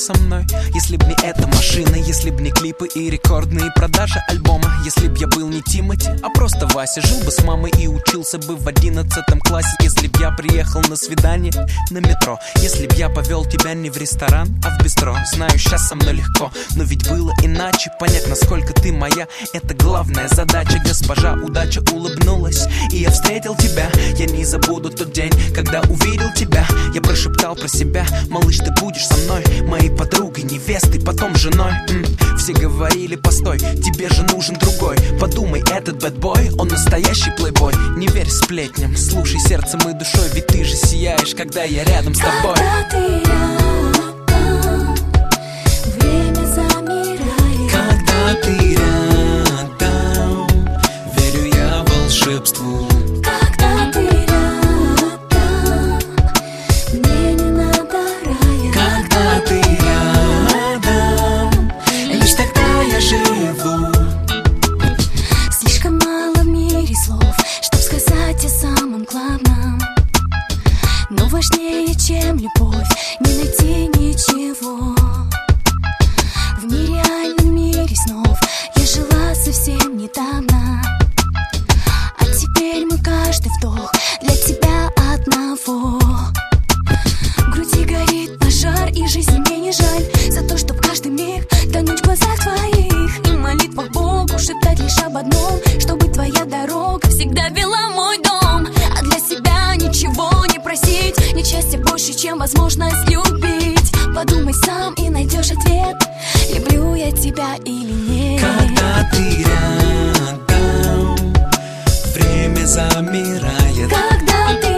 со мной. Если б не эта машина, если б не клипы и рекордные продажи альбома. Если б я был не Тимати, а просто Вася. Жил бы с мамой и учился бы в 11 классе. Если б я приехал на свидание на метро. Если б я повел тебя не в ресторан, а в бистро. Знаю, сейчас со мной легко, но ведь было иначе. Понять, насколько ты моя, это главная задача. Госпожа удача улыбнулась, и я встретил тебя. Я не забуду тот день, когда увидел тебя. Я прошептал про себя: малыш, ты будешь со мной, моей подругой, невестой, потом женой. Все говорили: постой, тебе же нужен другой. Подумай, этот бэтбой, он настоящий плейбой. Не верь сплетням, слушай сердцем и душой. Ведь ты же сияешь, когда я рядом с тобой. Когда ты рядом, время замирает. Когда ты рядом, верю я волшебству. Когда ты рядом, мне не надо рая. Когда ты рядом, лишь тогда я живу. Слишком мало в мире слов, чтоб сказать о самом главном. Но важнее, чем любовь, не найти ничего. В нереальном мире снов я жила совсем недавно. А теперь мой каждый вдох для тебя одного. В груди горит пожар, и жизни мне не жаль за то, чтоб каждый миг тонуть в глазах твоих. И в молитвах Богу шептать лишь об одном: чтобы твоя дорога всегда вела мой дом. А для себя ничего не просить, нет счастья больше, чем возможность любить. Подумай сам и найдешь ответ: люблю я тебя или нет. Когда ты рядом, время замирает. Когда ты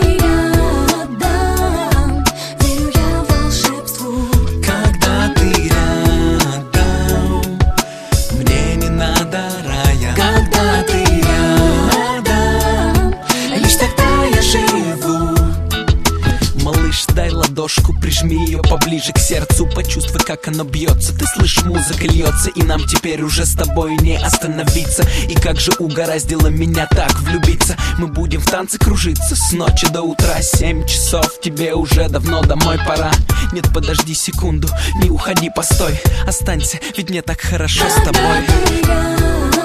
рядом, верю я волшебству. Когда ты рядом, мне не надо рая. Когда ты рядом, лишь тогда я живу. Малыш, дай ладошку, прижми ее поближе к сердцу. Почувствуй, как оно бьется. Ты слышишь, музыка льется, и нам теперь уже с тобой не остановиться. И как же угораздило меня так влюбиться. Мы будем в танце кружиться с ночи до утра. 7 часов, тебе уже давно домой пора. Нет, подожди секунду, не уходи, постой. Останься, ведь мне так хорошо с тобой. Когда ты рядом,